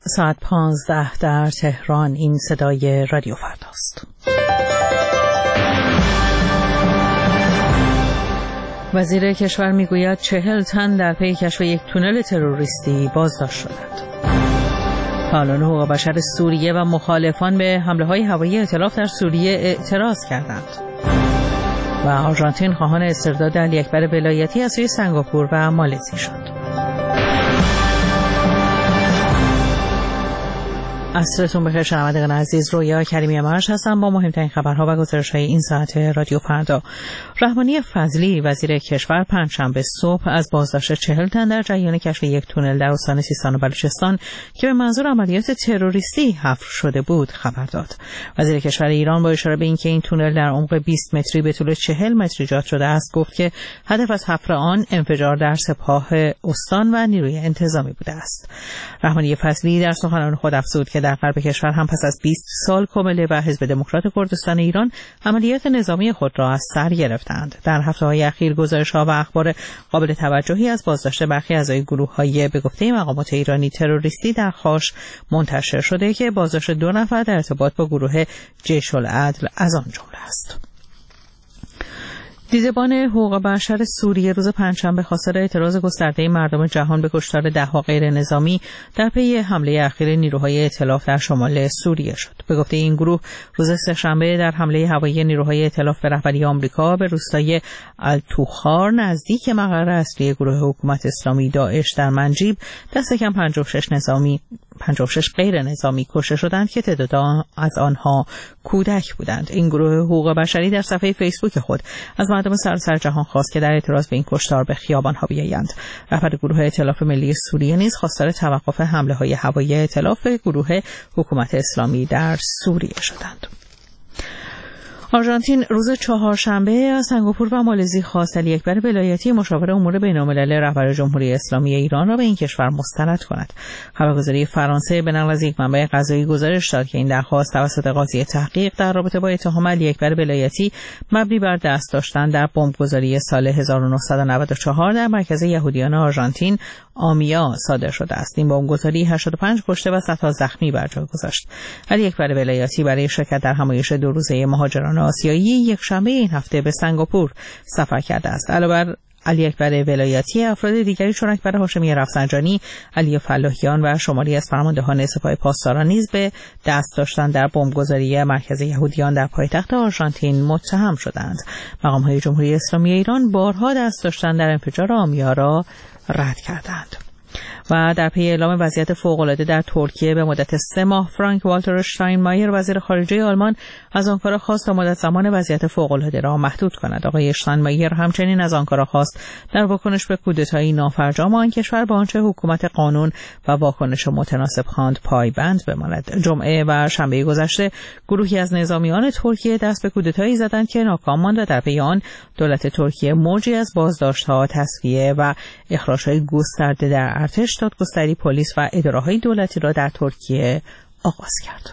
ساعت 15 در تهران. این صدای رادیو فرداست. وزیر کشور میگوید 40 تن در پی کشف یک تونل تروریستی بازداشت شدند. فعالان حقوق بشر سوریه و مخالفان به حمله‌های هوایی ائتلاف در سوریه اعتراض کردند. و آرژانتین خواهان استرداد علی اکبر ولایتی از سوی سنگاپور و مالزی شد. عصرتون بخیر شنوندگان عزیز، رویا کریمی مرش هستم با مهمترین خبرها و گزارش‌های این ساعت رادیو فردا. رحمانی فضلی وزیر کشور پنجشنبه صبح از بازداشت 40 تن در جریان کشف یک تونل در استان سیستان و بلوچستان که به منظور عملیات تروریستی حفر شده بود خبر داد. وزیر کشور ایران با اشاره به اینکه این تونل در عمق 20 متری به طول 40 متر ایجاد شده است گفت که هدف از حفر آن انفجار در سپاه استان و نیروی انتظامی بوده است. رحمانی فضلی در سخنان خود افزود که در غرب کشور هم پس از 20 سال کمله و حزب دموکرات کردستان ایران عملیات نظامی خود را از سر گرفتند. در هفته‌های اخیر گزارش‌ها و اخبار قابل توجهی از بازداشت برخی اعضای گروه‌های به گفته مقامات ایرانی تروریستی در خاش منتشر شده که بازداشت 2 نفر در ارتباط با گروه جیش العدل از آن جمله است. دیدبان حقوق بشر سوریه روز پنجشنبه خواستار اعتراض گسترده مردم جهان به کشتار 10 غیر نظامی در پی حمله اخیر نیروهای ائتلاف در شمال سوریه شد. به گفته این گروه روز سه‌شنبه در حمله هوایی نیروهای ائتلاف به رهبری آمریکا به روستای التوخار نزدیک مقر اصلی گروه حکومت اسلامی داعش در منجیب دست کم 56 غیر نظامی کشته شدند که تعداد از آنها کودک بودند. این گروه حقوق بشری در صفحه فیسبوک خود از مردم سراسر جهان خواست که در اعتراض به این کشتار به خیابان‌ها بیایند. رهبر گروه ائتلاف ملی سوریه نیز خواستار توقف حمله‌های هوایی ائتلاف به گروه حکومت اسلامی در سوریه شدند. آرژانتین روز چهارشنبه از سنگاپور و مالزی خواست علی اکبر ولایتی مشاور امور بین‌الملل رهبر جمهوری اسلامی ایران را به این کشور مستند کند. خبرگزاری فرانسه به نقل از یک منبع قضایی گزارش داد که این درخواست توسط قاضی تحقیق در رابطه با اتهام علی اکبر ولایتی مبنی بر دست داشتن در بمبگذاری سال 1994 در مرکز یهودیان آرژانتین آمیا صادر شده است. این بمبگذاری 85 کشته و صدها زخمی بر جای گذاشت. علی اکبر ولایتی برای شرکت در همایش 2 روزه مهاجران آسیایی یک شنبه این هفته به سنگاپور سفر کرده است. علاوه بر علی اکبر ولایتی، افراد دیگری چون اکبر هاشمی رفسنجانی، علی فلاحیان و شماری از فرماندهان سپاه پاسداران نیز به دست داشتن در بمبگذاری مرکز یهودیان در پایتخت آرژانتین متهم شدند. مقام‌های جمهوری اسلامی ایران بارها دست داشتن در انفجار آمیا را رد کردند. و در پی اعلام وضعیت فوق‌العاده در ترکیه به مدت 3 ماه فرانک والتر اشتاینمایر وزیر خارجه آلمان از آنکارا خواست تا مدت زمان وضعیت فوق‌العاده را محدود کند. آقای اشتاینمایر همچنین از آنکارا خواست در واکنش به کودتای نافرجام آن کشور با آنچه حکومت قانون و واکنش متناسب خواند پایبند بماند. جمعه و شنبه گذشته گروهی از نظامیان ترکیه دست به کودتایی زدند که ناکام ماند و در پی آن دولت ترکیه موجی از بازداشت‌ها، تصفیه و اخراج‌های گسترده در ارتش، دادگستری، پلیس و اداره‌های دولتی را در ترکیه آغاز کرد.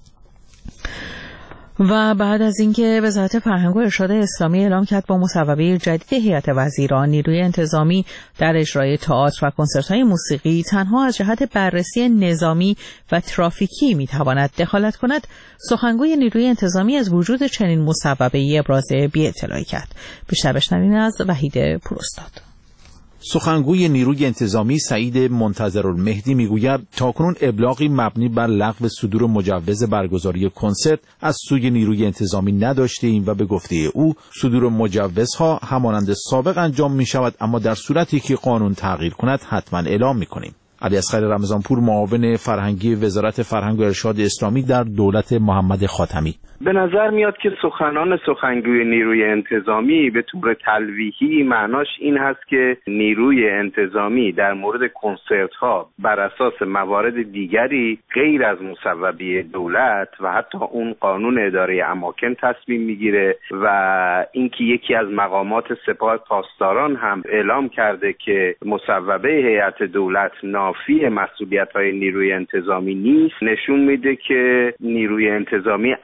و بعد از اینکه وزارت فرهنگ و ارشاد اسلامی اعلام کرد با مصوبه جدید هیئت وزیران نیروی انتظامی در اجرای تئاتر و کنسرت‌های موسیقی تنها از جهت بررسی نظامی و ترافیکی می‌تواند دخالت کند، سخنگوی نیروی انتظامی از وجود چنین مصوبه‌ای ابراز بی‌اطلاعی کرد. بیشتر بشنویم از وحید پوراستاد. سخنگوی نیروی انتظامی سعید منتظرالمهدی میگوید تاکنون ابلاغی مبنی بر لغو صدور مجوز برگزاری کنسرت از سوی نیروی انتظامی نداشتیم و به گفته او صدور مجوزها همانند سابق انجام می شود، اما در صورتی که قانون تغییر کند حتما اعلام می کنیم. علیاصغر رمضانپور، معاون فرهنگی وزارت فرهنگ و ارشاد اسلامی در دولت محمد خاتمی: به نظر میاد که سخنگوی نیروی انتظامی به طور تلویحی معناش این هست که نیروی انتظامی در مورد کنسرت ها بر اساس موارد دیگری غیر از مصوبه دولت و حتی اون قانون اداره اماکن تصمیم میگیره و اینکه یکی از مقامات سپاه پاسداران هم اعلام کرده که مصوبه هیئت دولت نافی مسئولیت های نیروی انتظامی نیست، نشون میده که نیروی انتظامی عملاً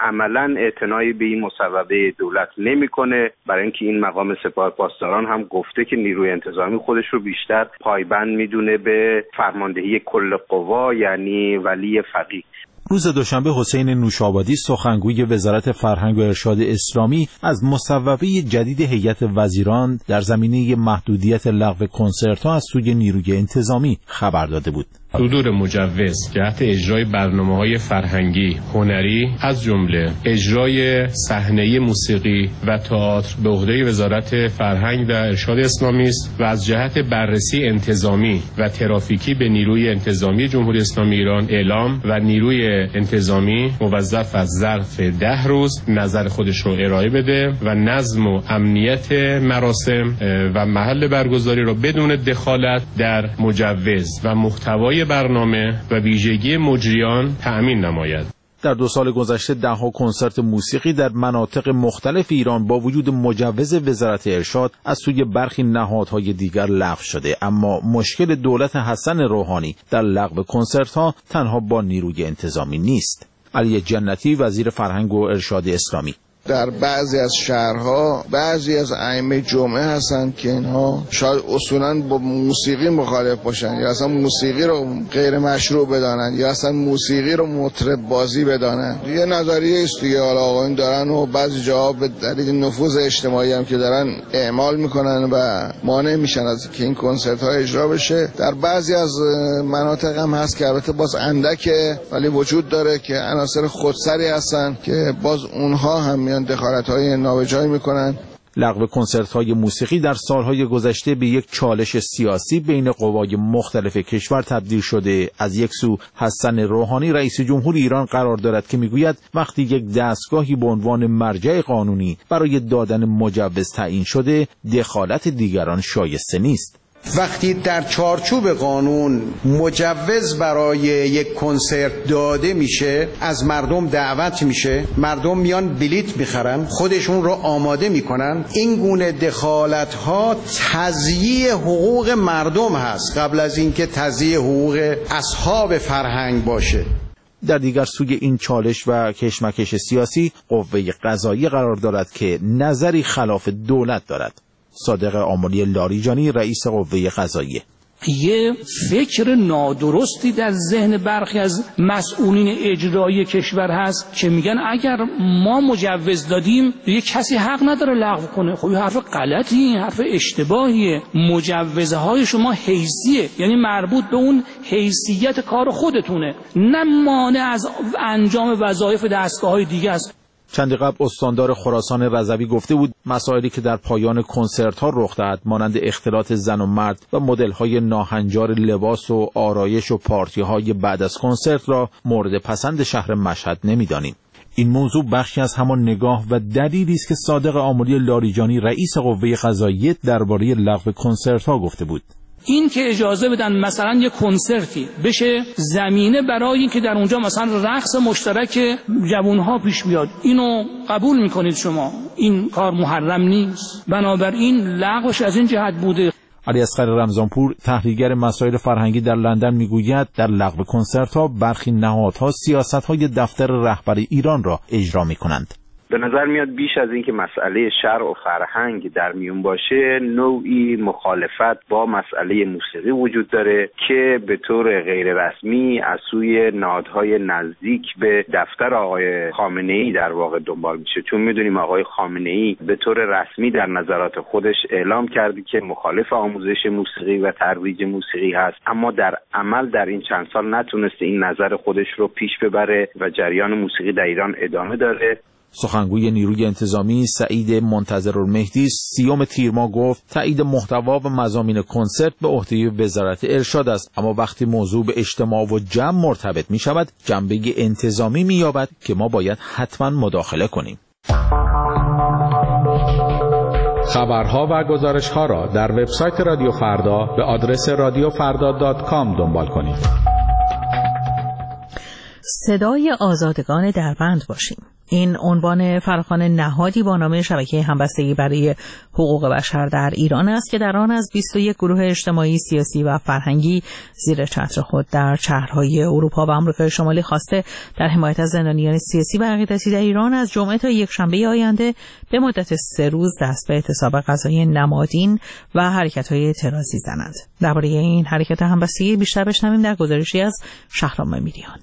اصلا اعتنایی به این مصوبه دولت نمیکنه، برای اینکه این مقام سپاه پاسداران هم گفته که نیروی انتظامی خودش رو بیشتر پایبند میدونه به فرماندهی کل قوا، یعنی ولی فقیه. روز دوشنبه حسین نوشابادی سخنگوی وزارت فرهنگ و ارشاد اسلامی از مصوبه جدید هیئت وزیران در زمینه محدودیت لغو کنسرت‌ها از سوی نیروی انتظامی خبر داده بود. صدور مجوز جهت اجرای برنامه‌های فرهنگی، هنری از جمله اجرای صحنه‌ای موسیقی و تئاتر به عهده وزارت فرهنگ و ارشاد اسلامی است و از جهت بررسی انتظامی و ترافیکی به نیروی انتظامی جمهوری اسلامی ایران اعلام و نیروی انتظامی موظف از ظرف 10 روز نظر خودش رو ارائه بده و نظم و امنیت مراسم و محل برگزاری رو بدون دخالت در مجوز و محتوای برنامه و ویژگی مجریان تأمین نماید. در 2 سال گذشته 10 کنسرت موسیقی در مناطق مختلف ایران با وجود مجوز وزارت ارشاد از سوی برخی نهادهای دیگر لغو شده، اما مشکل دولت حسن روحانی در لغو کنسرت‌ها تنها با نیروی انتظامی نیست. علی جنتی وزیر فرهنگ و ارشاد اسلامی: در بعضی از شهرها بعضی از ائمه جمعه هستن که اینها شاید اصولاً با موسیقی مخالف باشن یا اصلا موسیقی رو غیر مشروع بدانن یا اصلا موسیقی رو مطرب بازی بدانن. یه نظریه است دیگه، حالا آقایون دارن و بعضی جاها به دلیل نفوذ اجتماعی هم که دارن اعمال میکنن و مانع میشن از که این کنسرت ها اجرا بشه. در بعضی از مناطق هم هست که البته باز اندکه ولی وجود داره که عناصر خودسری هستن که باز اونها هم دخالت‌های نابجایی می‌کنن. لغو کنسرت‌های موسیقی در سال‌های گذشته به یک چالش سیاسی بین قوای مختلف کشور تبدیل شده. از یک سو حسن روحانی رئیس جمهور ایران قرار دارد که میگوید وقتی یک دستگاهی به عنوان مرجع قانونی برای دادن مجوز تعیین شده، دخالت دیگران شایسته نیست. وقتی در چارچوب قانون مجوز برای یک کنسرت داده میشه، از مردم دعوت میشه، مردم میان بلیت میخرن، خودشون رو آماده میکنن، این گونه دخالت ها تضییع حقوق مردم هست قبل از اینکه تضییع حقوق اصحاب فرهنگ باشه. در دیگر سوی این چالش و کشمکش سیاسی قوه قضاییه قرار دارد که نظری خلاف دولت دارد. صادق آملی لاریجانی رئیس قوه قضاییه: یه فکر نادرستی در ذهن برخی از مسئولین اجرایی کشور هست که میگن اگر ما مجوز دادیم یه کسی حق نداره لغو کنه. خب این حرف غلطیه، حرف اشتباهیه. مجوزهای شما حیثیه، یعنی مربوط به اون حیثیت کار خودتونه، نه مانع از انجام وظایف دستگاه‌های دیگه است. چندی قبل استاندار خراسان رضوی گفته بود مسائلی که در پایان کنسرت‌ها رخ دهد مانند اختلاط زن و مرد و مدل‌های ناهنجار لباس و آرایش و پارتی‌های بعد از کنسرت را مورد پسند شهر مشهد نمی‌دانیم. این موضوع بخشی از همان نگاه و دلیلی است که صادق آملی لاریجانی رئیس قوه قضاییه درباره لغو کنسرت‌ها گفته بود. این که اجازه بدن مثلا یه کنسرتی بشه زمینه برای این که در اونجا مثلا رقص مشترک جوانها پیش بیاد، اینو قبول میکنید شما؟ این کار محرم نیست، بنابراین لغوش از این جهت بوده. علی اصغر رمضانپور تحلیلگر مسائل فرهنگی در لندن میگوید در لغو کنسرت‌ها برخی نهادها سیاست‌های دفتر رهبر ایران را اجرا میکنند. به نظر میاد بیش از اینکه مسئله شرع و فرهنگ در میون باشه، نوعی مخالفت با مسئله موسیقی وجود داره که به طور غیر رسمی از سوی نهادهای نزدیک به دفتر آقای خامنه‌ای در واقع دنبال میشه. چون میدونیم آقای خامنه‌ای به طور رسمی در نظرات خودش اعلام کرده که مخالف آموزش موسیقی و ترویج موسیقی هست، اما در عمل در این چند سال نتونسته این نظر خودش رو پیش ببره و جریان موسیقی در ایران ادامه داره. سخنگوی نیروی انتظامی سعید منتظرالمهدی 30 تیر ماه گفت تایید محتوا و مضامین کنسرت به عهده وزارت ارشاد است، اما وقتی موضوع به اجتماع و جمع مرتبط می شود جنبه انتظامی می یابد که ما باید حتما مداخله کنیم. خبرها و گزارشها را در وبسایت رادیو فردا به آدرس radiofarda.com دنبال کنید. صدای آزادگان دربند باشیم. این عنوان فراخوان نهادی با نام شبکه همبستگی برای حقوق بشر در ایران است که در آن از 21 گروه اجتماعی، سیاسی و فرهنگی زیر چتر خود در شهرهای اروپا و آمریکای شمالی خواسته در حمایت از زندانیان سیاسی و عقیدتی در ایران از جمعه تا یکشنبه آینده به مدت 3 روز دست به اعتصاب غذایی نمادین و حرکت‌های اعتراضی زنند. درباره این حرکت همبستگی بیشتر بشنویم در گزارشی از شهرام میریان.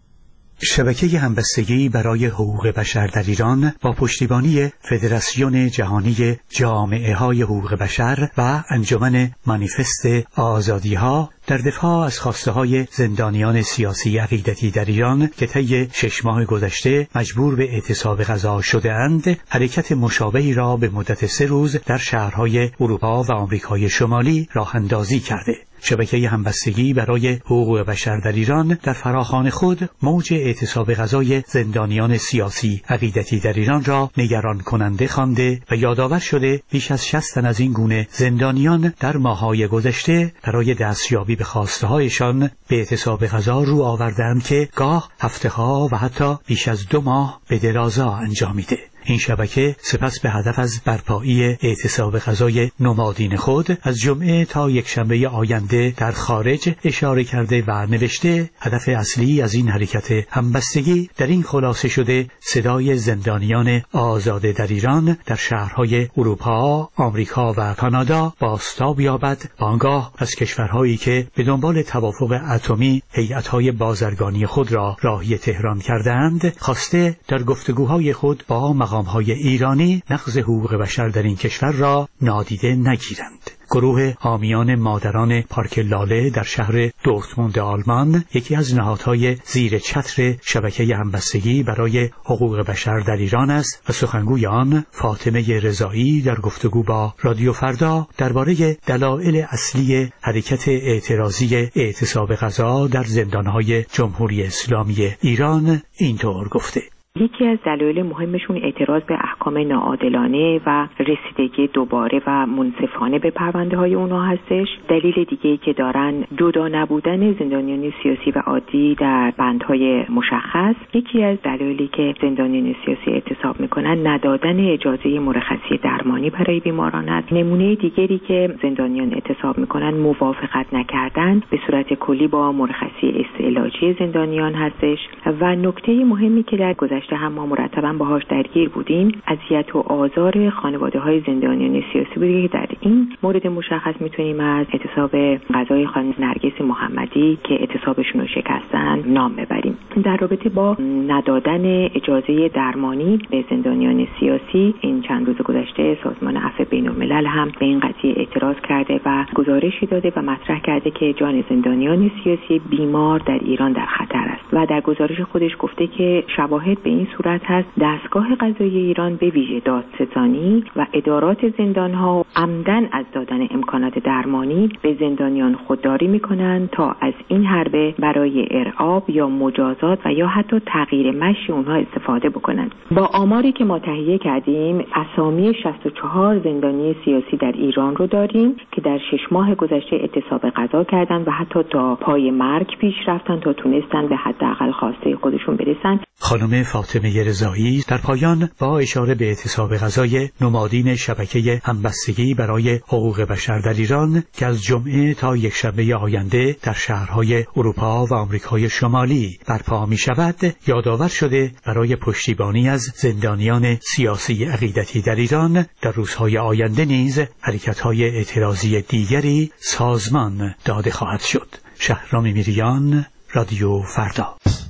شبکه همبستگی برای حقوق بشر در ایران با پشتیبانی فدراسیون جهانی جامعه‌های حقوق بشر و انجمن مانیفست آزادی‌ها در دفاع از خواسته‌های زندانیان سیاسی عقیدتی در ایران که طی 6 ماه گذشته مجبور به اعتصاب غذا شده‌اند، حرکت مشابهی را به مدت 3 روز در شهرهای اروپا و آمریکای شمالی راه اندازی کرده. شبکه همبستگی برای حقوق بشر در ایران در فراخوان خود موج اعتصاب غذای زندانیان سیاسی عقیدتی در ایران را نگران کننده خوانده و یادآور شده بیش از 60 تن از این گونه زندانیان در ماه‌های گذشته برای دستیابی به خواسته‌هایشان به اعتصاب غذا رو آوردند که گاه هفته‌ها و حتی بیش از 2 ماه به درازا انجامیده. این شبکه سپس به هدف از برپایی اعتصاب غذای نمادین خود از جمعه تا یکشنبه آینده در خارج اشاره کرده و نوشته هدف اصلی از این حرکت همبستگی در این خلاصه شده صدای زندانیان آزاده در ایران در شهرهای اروپا، آمریکا و کانادا بازتاب یابد و آنگاه از کشورهایی که به دنبال توافق اتمی هیئت‌های بازرگانی خود را راهی تهران کردند خواسته در گفتگوهای خود با مقام‌های ایرانی نقض حقوق بشر در این کشور را نادیده نگیرند. گروه حامیان مادران پارک لاله در شهر دورتموند آلمان یکی از نهادهای زیر چتر شبکه همبستگی برای حقوق بشر در ایران است و سخنگوی آن فاطمه رضایی در گفتگو با رادیو فردا درباره دلایل اصلی حرکت اعتراضی اعتصاب غذا در زندانهای جمهوری اسلامی ایران اینطور گفته: یکی از دلایل مهمشون اعتراض به احکام ناعادلانه و رسیدگی دوباره و منصفانه به پرونده های اونا هستش. دلیل دیگه‌ای که دارن جدا نبودن زندانیان سیاسی و عادی در بندهای مشخص. یکی از دلایلی که زندانیان سیاسی اعتصاب میکنن ندادن اجازه مرخصی درمانی برای بیماران است. نمونه دیگری که زندانیان اعتصاب میکنن موافقت نکردن به صورت کلی با مرخصی استعلاجی زندانیان هستش. و نکته مهمی که در گذشته هم ما مرتباً باهاش درگیر بودیم اذیت و آزار خانواده‌های زندانیان سیاسی بوده که در این مورد مشخص میتونیم از اعتصاب غذای خانم نرگس محمدی که اعتصابشون رو شکستن نام ببریم. در رابطه با ندادن اجازه درمانی به زندانیان سیاسی این چند روز گذشته سازمان عفو بین‌الملل هم به این قضیه اعتراض کرده و گزارشی داده و مطرح کرده که جان زندانیان سیاسی بیمار در ایران در خطر است و در گزارش خودش گفته که شواهد به این صورت هست دستگاه قضایی ایران به ویژه دادستانی و ادارات زندان‌ها عمدن از دادن امکانات درمانی به زندانیان خودداری می‌کنند تا از این حربه برای ارعاب یا مجازات و یا حتی تغییر مشی اونها استفاده بکنند. با آماری که ما تهیه کردیم اسامی 64 زندانی سیاسی در ایران رو داریم که در 6 ماه گذشته اعتصاب غذا کردند و حتی تا پای مرگ پیش رفتن تا تونستن به حداقل خواسته خودشون برسن. خانم فاطمه رضایی در پایان با اشاره به اعتصاب غذای نمادین شبکه همبستگی برای حقوق بشر در ایران که از جمعه تا یکشنبه آینده در شهرهای اروپا و آمریکای شمالی برپا می شود یادآور شده برای پشتیبانی از زندانیان سیاسی عقیدتی در ایران در روزهای آینده نیز حرکت‌های اعتراضی دیگری سازمان داده خواهد شد. شهرام میریان، رادیو فردا.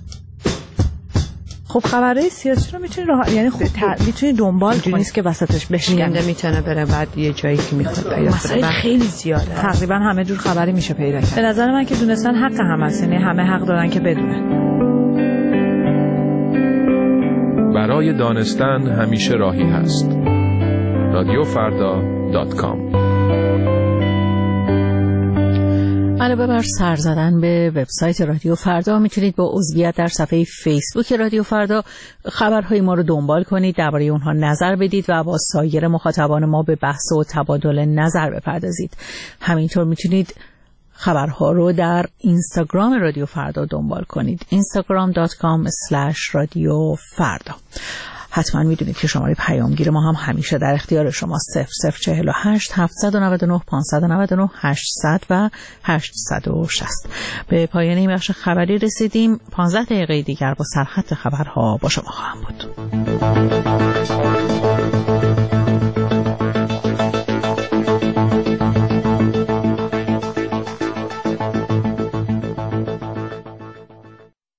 خب خبرهای سیاسی رو میتونی یعنی خب میتونی دنبال کنی، نیست که وسطش بشکنه، میتونه بره بعد یه جایی که میخواد پیدا کنه. خیلی زیاده، تقریبا همه جور خبری میشه پیدا کرد. به نظر من که دونستن حق همه است، یعنی همه حق دارن که بدونن. برای دانستن همیشه راهی هست. radiofarda.com. علاوه بر سر زدن به وبسایت رادیو فردا میتونید با عضویت در صفحه فیسبوک رادیو فردا خبرهای ما رو دنبال کنید، درباره اونها نظر بدید و با سایر مخاطبان ما به بحث و تبادل نظر بپردازید. همینطور میتونید خبرها رو در اینستاگرام رادیو فردا دنبال کنید. instagram.com/رادیوفردا. حتما میدونید که شماره پیامگیر ما هم همیشه در اختیار شما 0048 799 599 800 و 860. به پایان این بخش خبری رسیدیم. 15 دقیقه دیگر با سرخط خبرها با شما خواهم بود.